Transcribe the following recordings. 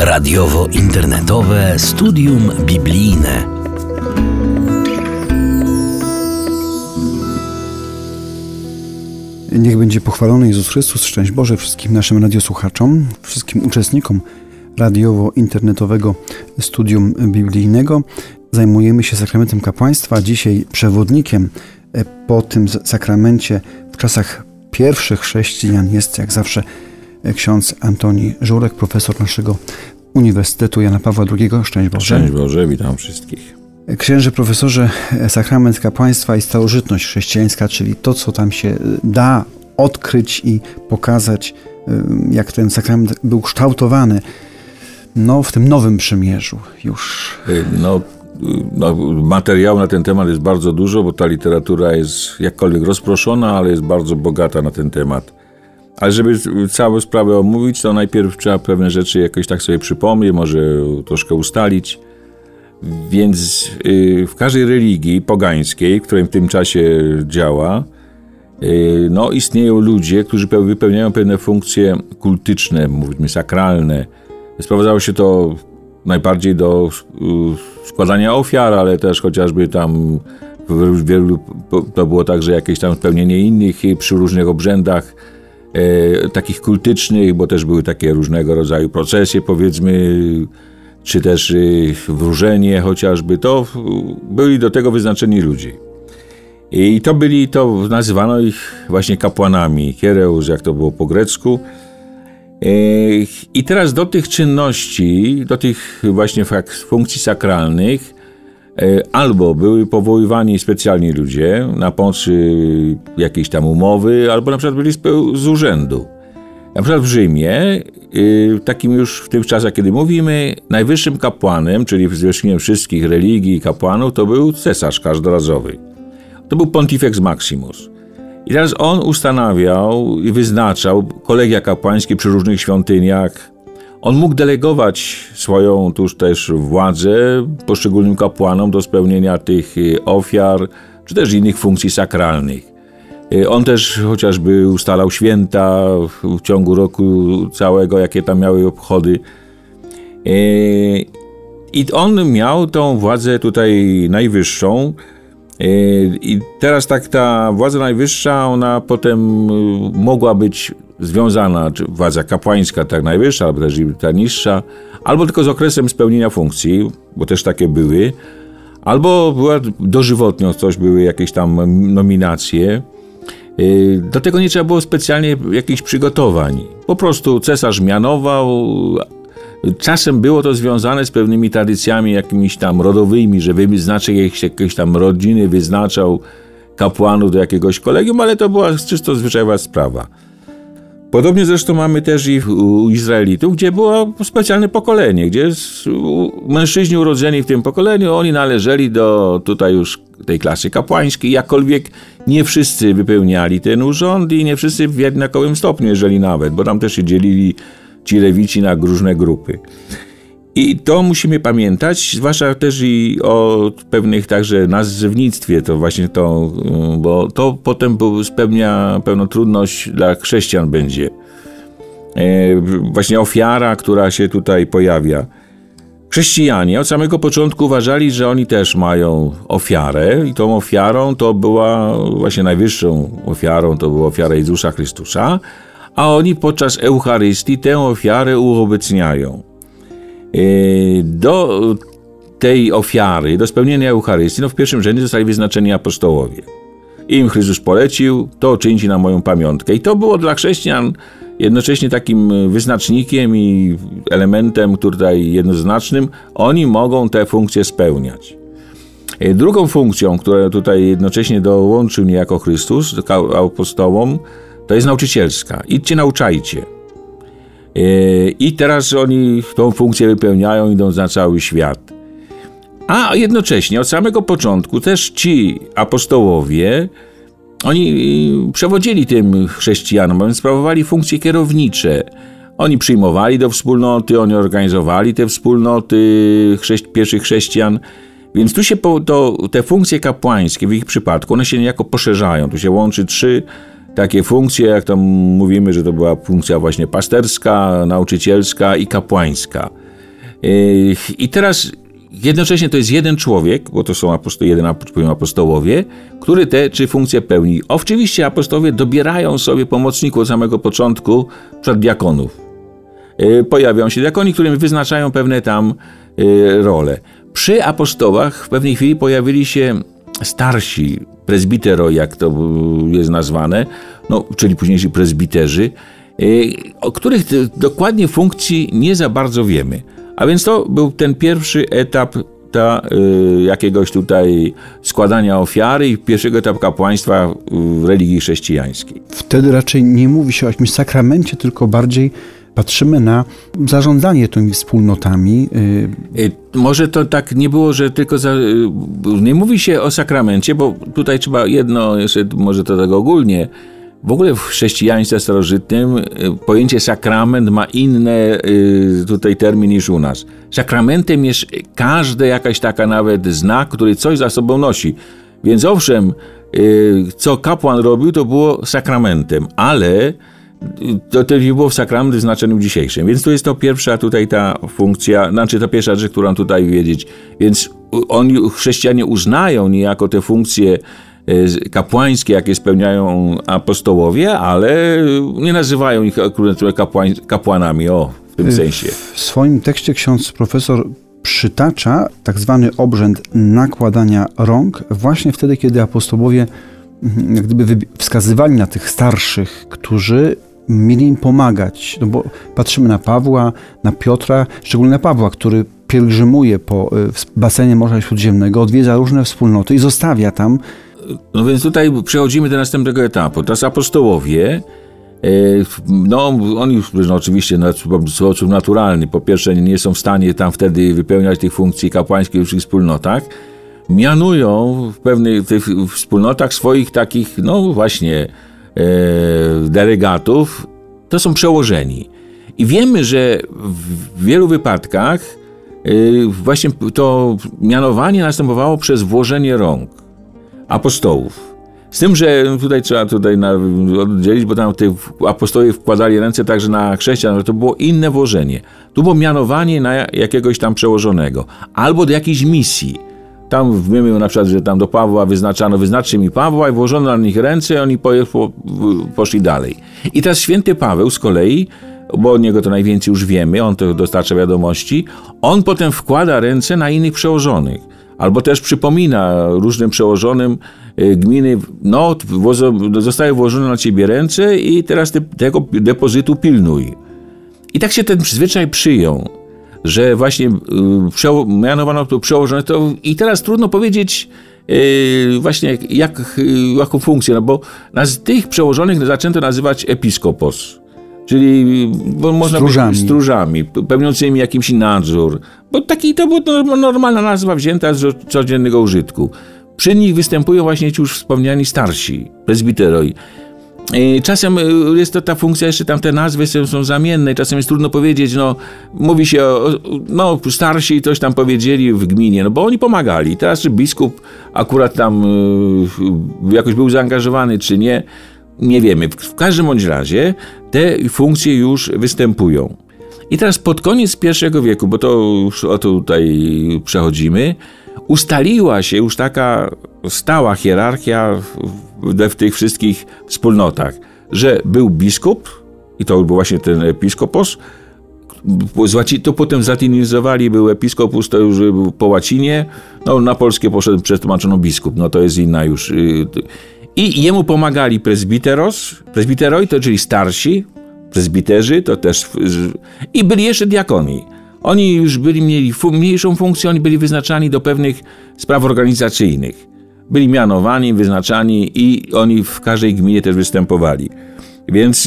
Radiowo-internetowe studium biblijne. Niech będzie pochwalony Jezus Chrystus. Szczęść Boże wszystkim naszym radiosłuchaczom, wszystkim uczestnikom radiowo-internetowego studium biblijnego. Zajmujemy się sakramentem kapłaństwa. Dzisiaj przewodnikiem po tym sakramencie w czasach pierwszych chrześcijan jest jak zawsze ksiądz Antoni Żurek, profesor naszego Uniwersytetu Jana Pawła II. Szczęść Boże. Szczęść Boże, witam wszystkich. Księże profesorze, sakrament kapłaństwa i starożytność chrześcijańska, czyli to, co tam się da odkryć i pokazać, jak ten sakrament był kształtowany w tym nowym przymierzu już. Materiału na ten temat jest bardzo dużo, bo ta literatura jest jakkolwiek rozproszona, ale jest bardzo bogata na ten temat. Ale żeby całą sprawę omówić, to najpierw trzeba pewne rzeczy jakoś tak sobie przypomnieć, może troszkę ustalić. Więc w każdej religii pogańskiej, która w tym czasie działa, istnieją ludzie, którzy wypełniają pewne funkcje kultyczne, mówimy sakralne. Sprowadzało się to najbardziej do składania ofiar, ale też chociażby tam to było także jakieś tam spełnienie innych przy różnych obrzędach takich kultycznych, bo też były takie różnego rodzaju procesje, powiedzmy, czy też wróżenie chociażby, to byli do tego wyznaczeni ludzie. I to nazywano ich właśnie kapłanami, hiereus, jak to było po grecku. I teraz do tych czynności, do tych właśnie funkcji sakralnych albo były powoływani specjalni ludzie na pomoc jakiejś tam umowy, albo na przykład byli z urzędu. Na przykład w Rzymie, takim już w tych czasach, kiedy mówimy, najwyższym kapłanem, czyli zwierzchnikiem wszystkich religii i kapłanów, to był cesarz każdorazowy. To był Pontifex Maximus. I teraz on ustanawiał i wyznaczał kolegia kapłańskie przy różnych świątyniach. On mógł delegować swoją tuż też władzę poszczególnym kapłanom do spełnienia tych ofiar, czy też innych funkcji sakralnych. On też chociażby ustalał święta w ciągu roku całego, jakie tam miały obchody. I on miał tą władzę tutaj najwyższą. I teraz tak ta władza najwyższa, ona potem mogła być związana, czy władza kapłańska tak najwyższa, albo też ta niższa, albo tylko z okresem spełnienia funkcji, bo też takie były, albo była dożywotnio, były jakieś tam nominacje. Do tego nie trzeba było specjalnie jakichś przygotowań. Po prostu cesarz mianował. Czasem było to związane z pewnymi tradycjami jakimiś tam rodowymi, że wyznaczył jakieś tam rodziny, wyznaczał kapłanów do jakiegoś kolegium, ale to była czysto zwyczajna sprawa. Podobnie zresztą mamy też i u Izraelitów, gdzie było specjalne pokolenie, gdzie mężczyźni urodzeni w tym pokoleniu, oni należeli do tutaj już tej klasy kapłańskiej, jakkolwiek nie wszyscy wypełniali ten urząd i nie wszyscy w jednakowym stopniu, jeżeli nawet, bo tam też się dzielili ci lewici na różne grupy. I to musimy pamiętać, zwłaszcza też i o pewnych także nazewnictwie, to właśnie to, bo to potem spełnia pewną trudność dla chrześcijan będzie. Właśnie ofiara, która się tutaj pojawia. Chrześcijanie od samego początku uważali, że oni też mają ofiarę i tą ofiarą to była właśnie najwyższą ofiarą, to była ofiara Jezusa Chrystusa, a oni podczas Eucharystii tę ofiarę uobecniają. Do tej ofiary, do spełnienia Eucharystii, w pierwszym rzędzie zostali wyznaczeni apostołowie. Im Chrystus polecił, to czyńcie na moją pamiątkę. I to było dla chrześcijan jednocześnie takim wyznacznikiem i elementem tutaj jednoznacznym. Oni mogą te funkcje spełniać. Drugą funkcją, która tutaj jednocześnie dołączył niejako Chrystus apostołom, to jest nauczycielska. Idźcie, nauczajcie. I teraz oni tą funkcję wypełniają, idąc na cały świat. A jednocześnie od samego początku też ci apostołowie, oni przewodzili tym chrześcijanom, więc sprawowali funkcje kierownicze. Oni przyjmowali do wspólnoty, oni organizowali te wspólnoty pierwszych chrześcijan. Więc tu się te funkcje kapłańskie w ich przypadku, one się niejako poszerzają. Tu się łączy 3 takie funkcje, jak tam mówimy, że to była funkcja właśnie pasterska, nauczycielska i kapłańska. I teraz jednocześnie to jest jeden człowiek, bo to są apostołowie, który te 3 funkcje pełni. Oczywiście apostołowie dobierają sobie pomocników od samego początku przed diakonów. Pojawiają się diakoni, którym wyznaczają pewne tam role. Przy apostołach w pewnej chwili pojawili się starsi, prezbiteroi, jak to jest nazwane, czyli późniejsi prezbiterzy, o których dokładnie funkcji nie za bardzo wiemy. A więc to był ten pierwszy etap jakiegoś tutaj składania ofiary i pierwszego etapu kapłaństwa w religii chrześcijańskiej. Wtedy raczej nie mówi się o jakimś sakramencie, tylko bardziej patrzymy na zarządzanie tymi wspólnotami. Może to tak nie było, że tylko nie mówi się o sakramencie, bo tutaj trzeba jedno, jeszcze może to tak ogólnie. W ogóle w chrześcijaństwie starożytnym pojęcie sakrament ma inny tutaj termin niż u nas. Sakramentem jest każdy jakaś taka nawet znak, który coś za sobą nosi. Więc owszem, co kapłan robił, to było sakramentem, ale to nie było w sakrament w znaczeniu dzisiejszym. Więc to jest to pierwsza tutaj ta funkcja, to pierwsza rzecz, którą tutaj wiedzieć. Więc chrześcijanie uznają niejako te funkcje kapłańskie, jakie spełniają apostołowie, ale nie nazywają ich akurat kapłanami, w tym sensie. W swoim tekście ksiądz profesor przytacza tak zwany obrzęd nakładania rąk właśnie wtedy, kiedy apostołowie jak gdyby wskazywali na tych starszych, którzy mieli im pomagać. Bo patrzymy na Pawła, na Piotra, szczególnie na Pawła, który pielgrzymuje po basenie Morza Śródziemnego, odwiedza różne wspólnoty i zostawia tam. No więc tutaj przechodzimy do następnego etapu. Teraz apostołowie, oni oczywiście w sposób naturalny, po pierwsze nie są w stanie tam wtedy wypełniać tych funkcji kapłańskich w tych wspólnotach, mianują w pewnych tych wspólnotach swoich takich, delegatów, to są przełożeni. I wiemy, że w wielu wypadkach właśnie to mianowanie następowało przez włożenie rąk apostołów. Z tym, że trzeba oddzielić, bo tam apostołowie wkładali ręce także na chrześcijan, ale to było inne włożenie. Tu było mianowanie na jakiegoś tam przełożonego, albo do jakiejś misji. Tam wiemy na przykład, że tam do Pawła wyznaczcie mi Pawła i włożono na nich ręce i oni poszli dalej. I teraz święty Paweł z kolei, bo od niego to najwięcej już wiemy, on to dostarcza wiadomości, on potem wkłada ręce na innych przełożonych. Albo też przypomina różnym przełożonym gminy, zostały włożone na ciebie ręce i teraz tego depozytu pilnuj. I tak się ten zwyczaj przyjął, że właśnie mianowano to przełożone. I teraz trudno powiedzieć właśnie jaką funkcję, bo tych przełożonych zaczęto nazywać episkopos. Czyli można stróżami, pełniącymi jakiś nadzór. Bo to była normalna nazwa wzięta z codziennego użytku. Przy nich występują właśnie ci już wspomniani starsi, prezbiteroi. Czasem jest to ta funkcja, jeszcze tam te nazwy są zamienne, czasem jest trudno powiedzieć, mówi się starsi coś tam powiedzieli w gminie, bo oni pomagali. Teraz czy biskup akurat tam jakoś był zaangażowany, czy nie wiemy. W każdym bądź razie te funkcje już występują. I teraz pod koniec I wieku, bo to już tutaj przechodzimy, ustaliła się już taka stała hierarchia w tych wszystkich wspólnotach, że był biskup, i to był właśnie ten episkopos, to potem zlatynizowali, był episkopus, to już był po łacinie, na polskie przetłumaczono biskup, to jest inna już. I jemu pomagali prezbiteroi, to czyli starsi, prezbiterzy, to też, i byli jeszcze diakoni. Oni już mieli mniejszą funkcję, oni byli wyznaczani do pewnych spraw organizacyjnych. Byli mianowani, wyznaczani i oni w każdej gminie też występowali. Więc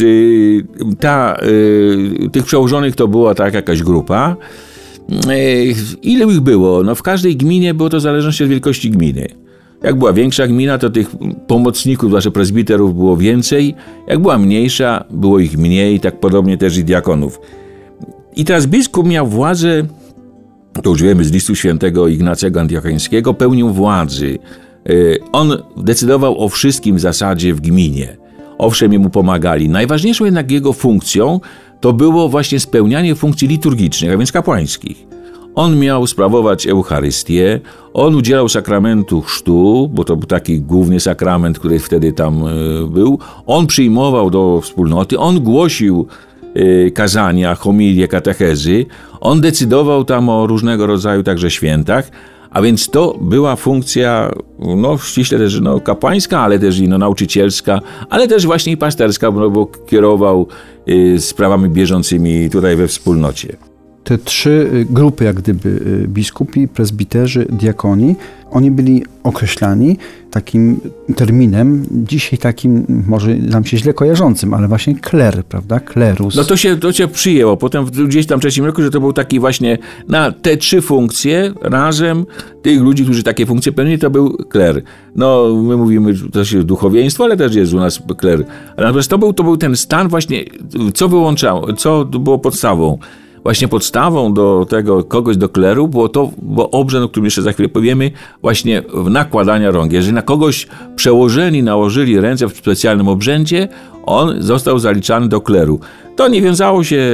tych przełożonych to była tak jakaś grupa. Ile ich było? W każdej gminie było to w zależności od wielkości gminy. Jak była większa gmina, to tych pomocników, zwłaszcza prezbiterów było więcej. Jak była mniejsza, było ich mniej, tak podobnie też i diakonów. I teraz biskup miał władzę, to już wiemy z listu świętego Ignacego Antiocheńskiego, pełnię władzy. On decydował o wszystkim w zasadzie w gminie. Owszem, jemu pomagali. Najważniejszą jednak jego funkcją to było właśnie spełnianie funkcji liturgicznych, a więc kapłańskich. On miał sprawować Eucharystię, on udzielał sakramentu chrztu, bo to był taki główny sakrament, który wtedy tam był. On przyjmował do wspólnoty, on głosił kazania, homilie, katechezy. On decydował tam o różnego rodzaju także świętach, a więc to była funkcja, ściśle też kapłańska, ale też i nauczycielska, ale też właśnie i pasterska, bo kierował sprawami bieżącymi tutaj we wspólnocie. Te 3 grupy, jak gdyby biskupi, prezbiterzy, diakoni, oni byli określani takim terminem, dzisiaj takim może nam się źle kojarzącym, ale właśnie kler, prawda? Klerus. No to się przyjęło. Potem gdzieś tam w III wieku, że to był taki właśnie na te 3 funkcje razem tych ludzi, którzy takie funkcje pełnili, to był kler. My mówimy też duchowieństwo, ale też jest u nas kler. Natomiast to był ten stan właśnie, co wyłączało, co było podstawą. Właśnie podstawą do tego kogoś do kleru było obrzęd, o którym jeszcze za chwilę powiemy, właśnie nakładania rąk. Jeżeli na kogoś przełożeni nałożyli ręce w specjalnym obrzędzie, on został zaliczany do kleru. To nie wiązało się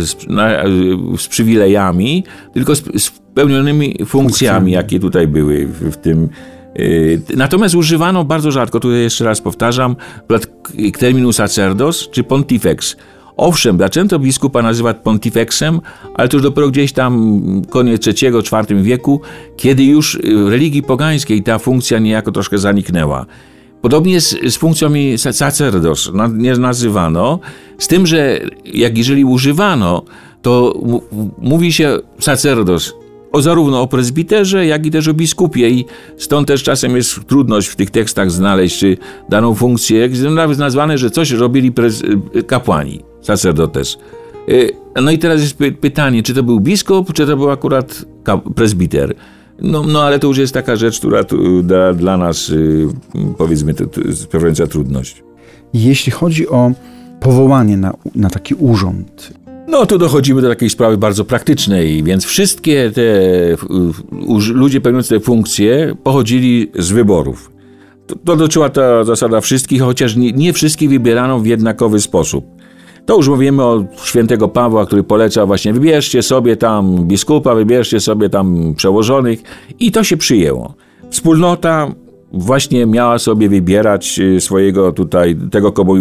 z przywilejami, tylko z pełnionymi funkcjami, jakie tutaj były w tym. Natomiast używano bardzo rzadko, tutaj jeszcze raz powtarzam, terminu sacerdos czy pontifex. Owszem, zaczęto biskupa nazywać pontifexem, ale to już dopiero gdzieś tam koniec III-IV wieku, kiedy już w religii pogańskiej ta funkcja niejako troszkę zaniknęła. Podobnie z funkcją sacerdos nie nazywano, z tym, że jeżeli używano, to mówi się sacerdos zarówno o prezbiterze, jak i też o biskupie i stąd też czasem jest trudność w tych tekstach znaleźć czy daną funkcję, nawet nazwane, że coś robili kapłani, sacerdotes. I teraz jest pytanie, czy to był biskup, czy to był akurat prezbiter. Ale to już jest taka rzecz, która dla nas, powiedzmy, sprawiająca trudność. Jeśli chodzi o powołanie na taki urząd, tu dochodzimy do takiej sprawy bardzo praktycznej, więc wszystkie te ludzie pełniący te funkcje pochodzili z wyborów. To dotyczyła ta zasada wszystkich, chociaż nie wszystkich wybierano w jednakowy sposób. To już mówimy o świętego Pawła, który poleca właśnie wybierzcie sobie tam biskupa, wybierzcie sobie tam przełożonych i to się przyjęło. Wspólnota właśnie miała sobie wybierać swojego tutaj, tego komu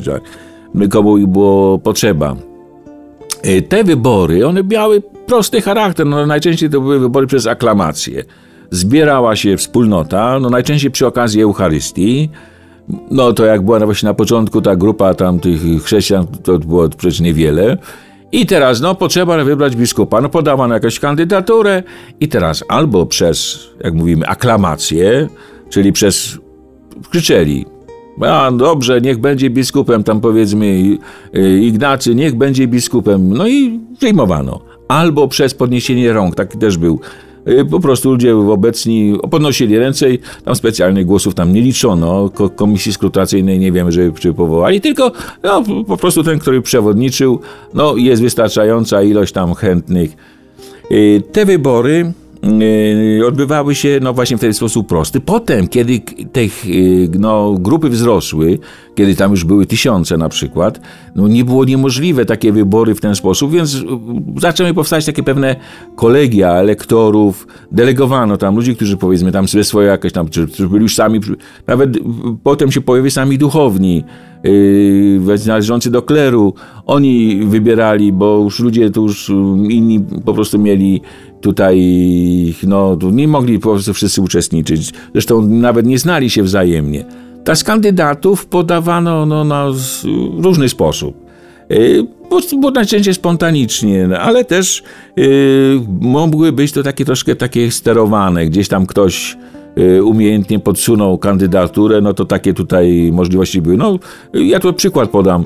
było potrzeba. Te wybory, one miały prosty charakter, najczęściej to były wybory przez aklamację. Zbierała się wspólnota, najczęściej przy okazji Eucharystii. To jak była właśnie na początku ta grupa tam tych chrześcijan, to było przecież niewiele. I teraz, potrzeba wybrać biskupa. Podawano jakąś kandydaturę i teraz albo przez, jak mówimy, aklamację, czyli krzyczeli, dobrze, niech będzie biskupem, tam powiedzmy Ignacy, niech będzie biskupem. I przyjmowano. Albo przez podniesienie rąk, taki też był. Po prostu ludzie obecni podnosili ręce i tam specjalnych głosów tam nie liczono. Komisji skrutacyjnej nie wiemy, żeby powołali, tylko po prostu ten, który przewodniczył, jest wystarczająca ilość tam chętnych. Te wybory odbywały się właśnie w ten sposób prosty. Potem, kiedy te grupy wzrosły, kiedy tam już były 1000 na przykład, nie było niemożliwe takie wybory w ten sposób, więc zaczęły powstać takie pewne kolegia elektorów, delegowano tam ludzi, którzy powiedzmy tam ze swoje jakieś tam, czy byli już sami, nawet potem się pojawili sami duchowni, należący do kleru, oni wybierali, bo już ludzie tu już inni po prostu mieli tutaj, nie mogli po prostu wszyscy uczestniczyć. Zresztą nawet nie znali się wzajemnie. Z kandydatów podawano na różny sposób. Bo najczęściej spontanicznie, ale też mogły być to takie sterowane. Gdzieś tam ktoś umiejętnie podsunął kandydaturę, to takie tutaj możliwości były. Ja tu przykład podam.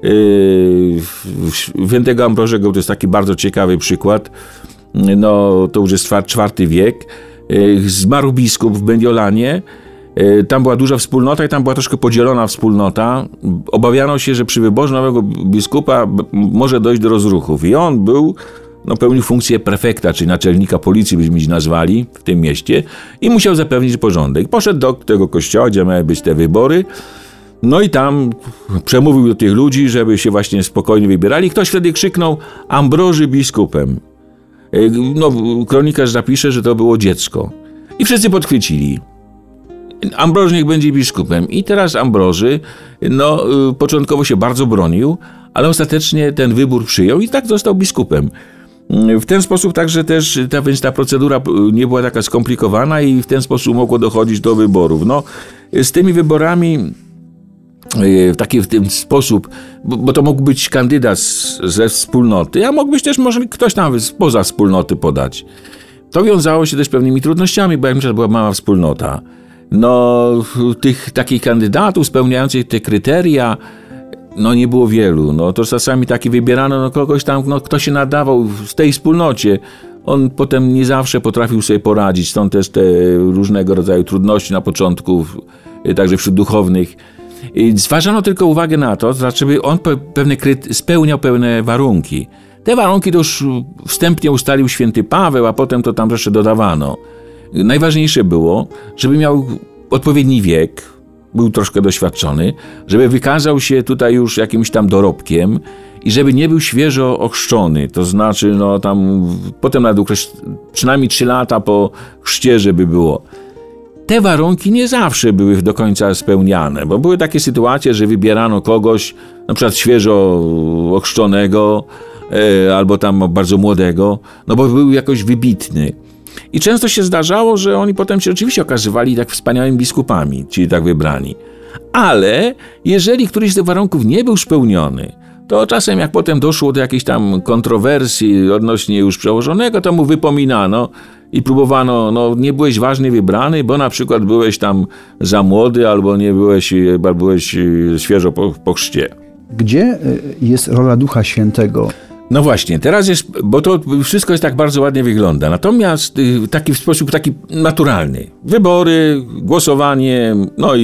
Świętego Ambrożego to jest taki bardzo ciekawy przykład. To już jest IV wiek. Zmarł biskup w Mediolanie. Tam była duża wspólnota i tam była troszkę podzielona wspólnota. Obawiano się, że przy wyborze nowego biskupa może dojść do rozruchów. I on pełnił funkcję prefekta, czyli naczelnika policji, byśmy nazwali w tym mieście i musiał zapewnić porządek. Poszedł do tego kościoła, gdzie miały być te wybory. I tam przemówił do tych ludzi, żeby się właśnie spokojnie wybierali. Ktoś wtedy krzyknął: Ambroży biskupem. No, kronikarz zapisze, że to było dziecko. I wszyscy podchwycili. Ambroży niech będzie biskupem. I teraz Ambroży, początkowo się bardzo bronił, ale ostatecznie ten wybór przyjął i tak został biskupem. W ten sposób także też ta procedura nie była taka skomplikowana i w ten sposób mogło dochodzić do wyborów. No, z tymi wyborami w ten sposób, bo to mógł być kandydat ze wspólnoty, a mógł być też może ktoś tam spoza wspólnoty podać. To wiązało się też z pewnymi trudnościami, bo jak myślę, była mała wspólnota. Tych takich kandydatów spełniających te kryteria nie było wielu. To czasami taki wybierano kogoś tam, kto się nadawał w tej wspólnocie. On potem nie zawsze potrafił sobie poradzić, stąd też te różnego rodzaju trudności na początku, także wśród duchownych. I zważano tylko uwagę na to, żeby on spełniał pewne warunki. Te warunki to już wstępnie ustalił święty Paweł, a potem to tam jeszcze dodawano. Najważniejsze było, żeby miał odpowiedni wiek, był troszkę doświadczony, żeby wykazał się tutaj już jakimś tam dorobkiem i żeby nie był świeżo ochrzczony, to znaczy potem nawet przynajmniej 3 lata po chrzcie, żeby było. Te warunki nie zawsze były do końca spełniane, bo były takie sytuacje, że wybierano kogoś, na przykład świeżo ochrzczonego, albo tam bardzo młodego, bo był jakoś wybitny. I często się zdarzało, że oni potem się oczywiście okazywali tak wspaniałymi biskupami, ci tak wybrani. Ale jeżeli któryś z tych warunków nie był spełniony, to czasem jak potem doszło do jakiejś tam kontrowersji odnośnie już przełożonego, to mu wypominano i próbowano, nie byłeś ważnie wybrany, bo na przykład byłeś tam za młody, albo nie byłeś świeżo po chrzcie. Gdzie jest rola Ducha Świętego? No właśnie, teraz jest, bo to wszystko jest tak bardzo ładnie wygląda. Natomiast w sposób taki naturalny. Wybory, głosowanie,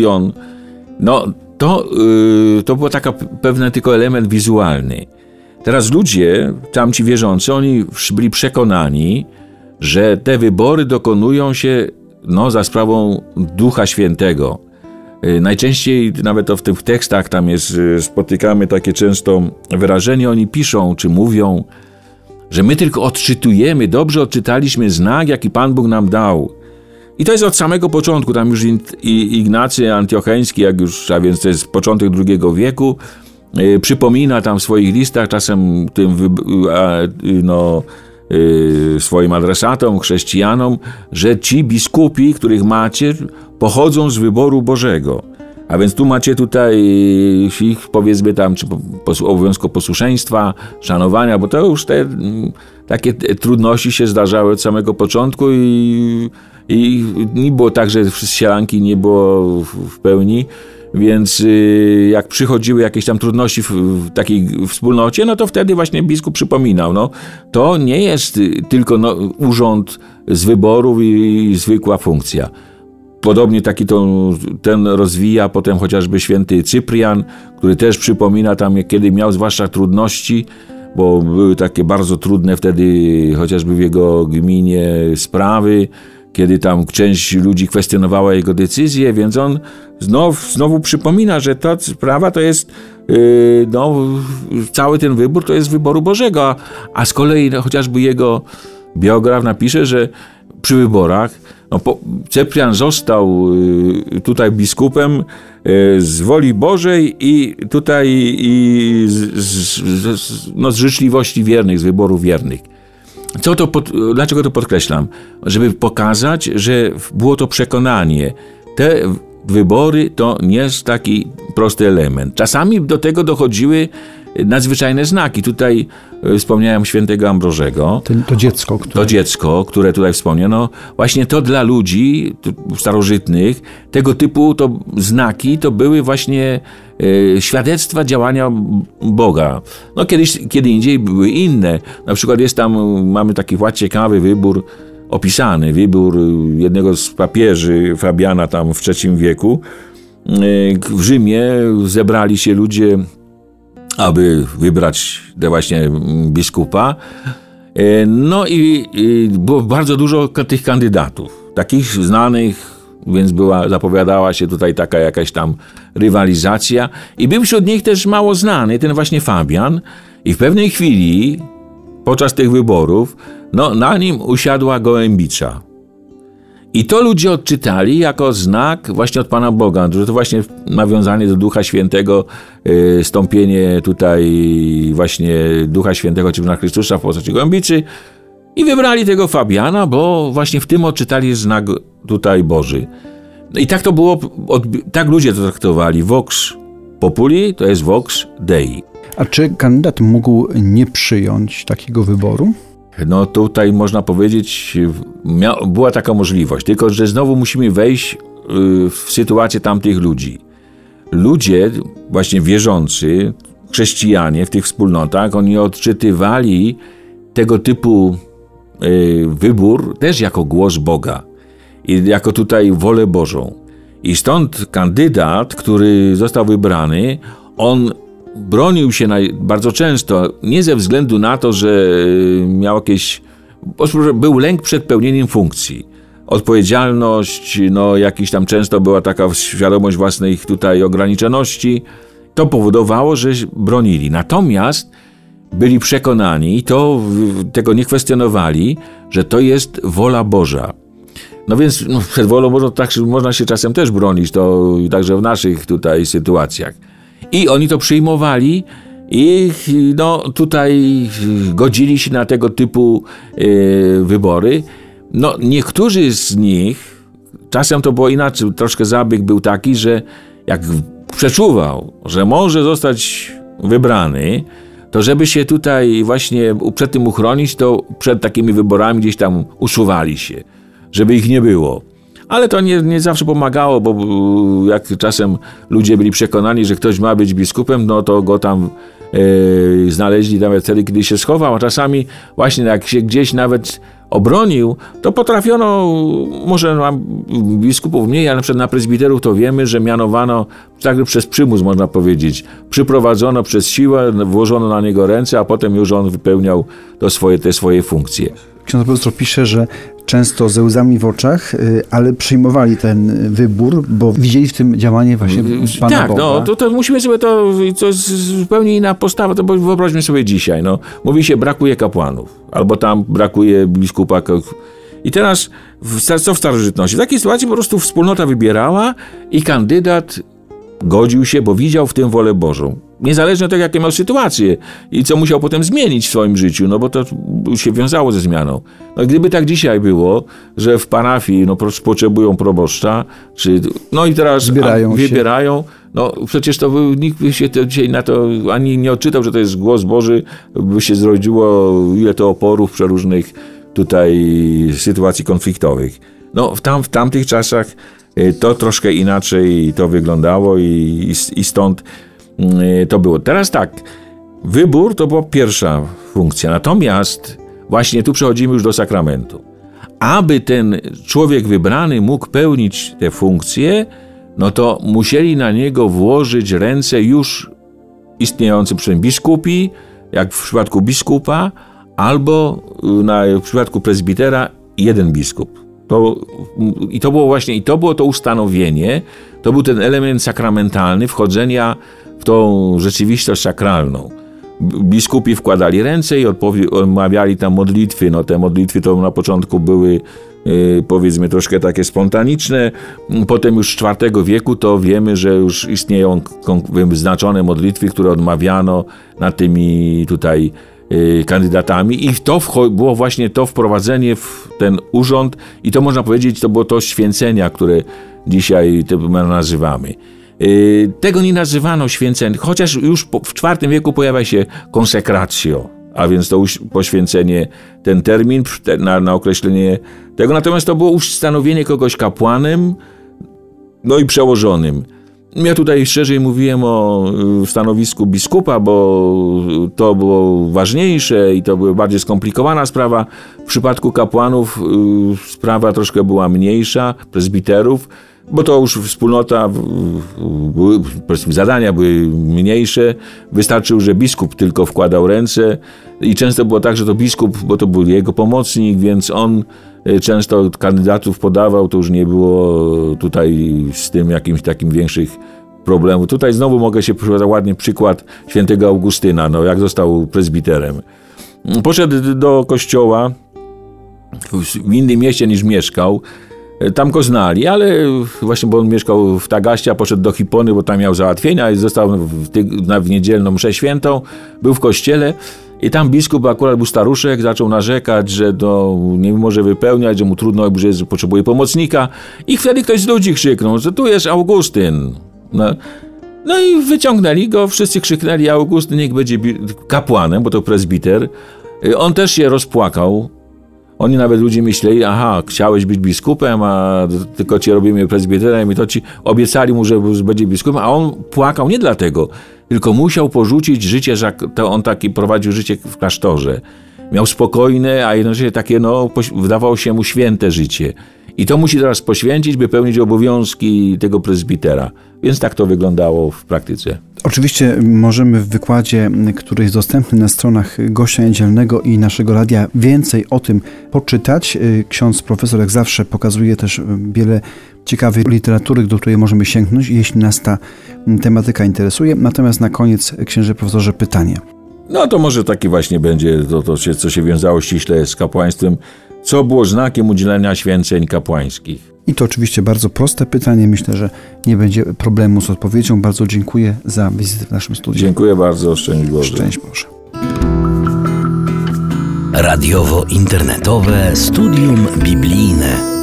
to był taka pewien tylko element wizualny. Teraz ludzie, tamci wierzący, oni byli przekonani, że te wybory dokonują się za sprawą Ducha Świętego. Najczęściej nawet to w tych tekstach tam spotykamy takie często wyrażenie, oni piszą czy mówią, że my tylko odczytujemy, dobrze odczytaliśmy znak, jaki Pan Bóg nam dał. I to jest od samego początku, tam już Ignacy Antiocheński, a więc to jest początek II wieku, przypomina tam w swoich listach czasem swoim adresatom, chrześcijanom, że ci biskupi, których macie, pochodzą z wyboru Bożego. A więc tu macie tutaj ich, powiedzmy tam, czy obowiązku posłuszeństwa, szanowania, bo to już takie trudności się zdarzały od samego początku i nie było tak, że sielanki nie było w pełni. Więc jak przychodziły jakieś tam trudności w takiej wspólnocie, to wtedy właśnie biskup przypominał, to nie jest tylko urząd z wyborów i zwykła funkcja. Podobnie ten rozwija potem chociażby święty Cyprian, który też przypomina tam, kiedy miał zwłaszcza trudności, bo były takie bardzo trudne wtedy chociażby w jego gminie sprawy, kiedy tam część ludzi kwestionowała jego decyzje, więc on znowu przypomina, że ta sprawa to jest, cały ten wybór to jest wyboru Bożego, a z kolei chociażby jego biograf napisze, że przy wyborach Cyprian został tutaj biskupem z woli Bożej i tutaj z życzliwości wiernych, z wyborów wiernych. Dlaczego to podkreślam? Żeby pokazać, że było to przekonanie. Te wybory to nie jest taki prosty element. Czasami do tego dochodziły nadzwyczajne znaki. Tutaj wspomniałem świętego Ambrożego. To dziecko, które tutaj wspomniano. Właśnie to dla ludzi starożytnych, tego typu to znaki to były właśnie świadectwa działania Boga. Kiedy indziej były inne. Na przykład mamy taki bardzo ciekawy wybór opisany, wybór jednego z papieży Fabiana tam w III wieku. W Rzymie zebrali się ludzie, aby wybrać właśnie biskupa. I było bardzo dużo tych kandydatów, takich znanych, więc zapowiadała się tutaj taka jakaś tam rywalizacja i był wśród nich też mało znany ten właśnie Fabian i w pewnej chwili podczas tych wyborów, no na nim usiadła gołębica. I to ludzie odczytali jako znak właśnie od Pana Boga, że to właśnie nawiązanie do Ducha Świętego, stąpienie tutaj właśnie Ducha Świętego, czy na Chrystusa w postaci gołębicy, i wybrali tego Fabiana, bo właśnie w tym odczytali znak tutaj Boży. I tak to było, tak ludzie to traktowali. Vox populi to jest vox Dei. A czy kandydat mógł nie przyjąć takiego wyboru? No tutaj można powiedzieć, była taka możliwość, tylko że znowu musimy wejść w sytuację tamtych ludzi. Ludzie właśnie wierzący, chrześcijanie w tych wspólnotach, oni odczytywali tego typu wybór też jako głos Boga i jako tutaj wolę Bożą. I stąd kandydat, który został wybrany, on bronił się bardzo często, nie ze względu na to, że miał był lęk przed pełnieniem funkcji. Odpowiedzialność, jakiś tam często była taka świadomość własnej tutaj ograniczoności. To powodowało, że bronili. Natomiast byli przekonani i tego nie kwestionowali, że to jest wola Boża. No więc przed wolą Bożą tak można się czasem też bronić, to także w naszych tutaj sytuacjach. I oni to przyjmowali i tutaj godzili się na tego typu wybory. No niektórzy z nich, czasem to było inaczej, troszkę zabieg był taki, że jak przeczuwał, że może zostać wybrany, to żeby się tutaj właśnie przed tym uchronić, to przed takimi wyborami gdzieś tam usuwali się, żeby ich nie było. Ale to nie zawsze pomagało, bo jak czasem ludzie byli przekonani, że ktoś ma być biskupem, no to go tam znaleźli nawet wtedy, kiedy się schował, a czasami właśnie jak się gdzieś nawet obronił, to potrafiono, może biskupów mniej, ale na przykład na prezbiterów to wiemy, że mianowano tak przez przymus, można powiedzieć. Przyprowadzono przez siłę, włożono na niego ręce, a potem już on wypełniał te swoje funkcje. Ksiądz profesor pisze, że często ze łzami w oczach, ale przyjmowali ten wybór, bo widzieli w tym działanie właśnie Pana Boga. Tak, to musimy sobie to jest zupełnie inna postawa, to wyobraźmy sobie dzisiaj, mówi się brakuje kapłanów, albo tam brakuje biskupa. I teraz co w starożytności? W takiej sytuacji po prostu wspólnota wybierała i kandydat godził się, bo widział w tym wolę Bożą. Niezależnie od tego, jakie miał sytuację i co musiał potem zmienić w swoim życiu, bo to się wiązało ze zmianą. Gdyby tak dzisiaj było, że w parafii potrzebują proboszcza, i teraz wybierają, przecież to nikt by się dzisiaj na to ani nie odczytał, że to jest głos Boży, by się zrodziło ile to oporów przeróżnych tutaj sytuacji konfliktowych. W tamtych czasach to troszkę inaczej to wyglądało i stąd to było. Teraz tak, wybór to była pierwsza funkcja, natomiast właśnie tu przechodzimy już do sakramentu. Aby ten człowiek wybrany mógł pełnić te funkcje, to musieli na niego włożyć ręce już istniejący biskupi, jak w przypadku biskupa, albo w przypadku prezbitera jeden biskup. To było to ustanowienie, to był ten element sakramentalny wchodzenia w tą rzeczywistość sakralną. Biskupi wkładali ręce i odmawiali tam modlitwy. Te modlitwy to na początku były powiedzmy troszkę takie spontaniczne. Potem już z IV wieku to wiemy, że już istnieją wyznaczone modlitwy, które odmawiano nad tymi tutaj kandydatami i to było właśnie to wprowadzenie w ten urząd i to można powiedzieć, to było to święcenia, które dzisiaj nazywamy. Tego nie nazywano święceniem, chociaż już w IV wieku pojawia się consecratio, a więc to poświęcenie, ten termin na określenie tego, natomiast to było ustanowienie kogoś kapłanem, i przełożonym. Ja tutaj szerzej mówiłem o stanowisku biskupa, bo to było ważniejsze i to była bardziej skomplikowana sprawa. W przypadku kapłanów sprawa troszkę była mniejsza, prezbiterów, bo to już wspólnota, zadania były mniejsze. Wystarczył, że biskup tylko wkładał ręce i często było tak, że to biskup, bo to był jego pomocnik, więc on często kandydatów podawał, to już nie było tutaj z tym jakimś takim większych problemów. Tutaj znowu mogę się przywołać ładnie przykład świętego Augustyna, jak został prezbiterem. Poszedł do kościoła w innym mieście niż mieszkał. Tam go znali, ale właśnie, bo on mieszkał w Tagaście, a poszedł do Hipony, bo tam miał załatwienia i został w niedzielną mszę świętą, był w kościele i tam biskup, akurat był staruszek, zaczął narzekać, że nie może wypełniać, że mu trudno, że potrzebuje pomocnika i wtedy ktoś z ludzi krzyknął, że tu jest Augustyn. No i wyciągnęli go, wszyscy krzyknęli, Augustyn niech będzie kapłanem, bo to prezbiter. On też się rozpłakał. Oni nawet ludzie myśleli, chciałeś być biskupem, a tylko cię robimy prezbiterem i to ci obiecali mu, że będzie biskupem, a on płakał nie dlatego, tylko musiał porzucić życie, że to on taki prowadził życie w klasztorze. Miał spokojne, a jednocześnie takie, wydawało się mu święte życie. I to musi teraz poświęcić, by pełnić obowiązki tego prezbitera. Więc tak to wyglądało w praktyce. Oczywiście możemy w wykładzie, który jest dostępny na stronach Gościa Niedzielnego i naszego radia, więcej o tym poczytać. Ksiądz profesor jak zawsze pokazuje też wiele ciekawej literatury, do której możemy sięgnąć, jeśli nas ta tematyka interesuje. Natomiast na koniec, księże profesorze, pytanie. No to może taki właśnie będzie, co się wiązało ściśle z kapłaństwem. Co było znakiem udzielania święceń kapłańskich? I to oczywiście bardzo proste pytanie. Myślę, że nie będzie problemu z odpowiedzią. Bardzo dziękuję za wizytę w naszym studiu. Dziękuję bardzo. Szczęść Boże. Szczęść Boże. Radiowo-internetowe Studium Biblijne.